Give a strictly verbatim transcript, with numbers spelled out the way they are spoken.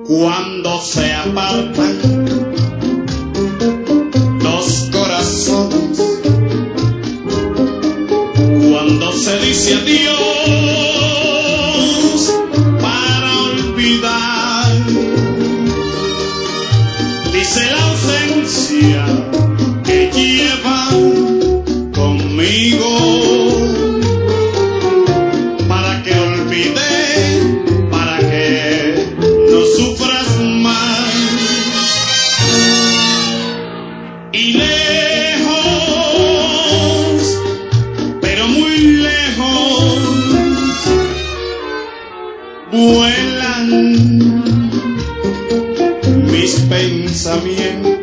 Cuando se apartan dos corazones, cuando se dice adiós para olvidar, dice la ausencia que lleva conmigo, para que olvide, para que no sufras más. Y lejos, pero muy lejos, vuelan mis pensamientos.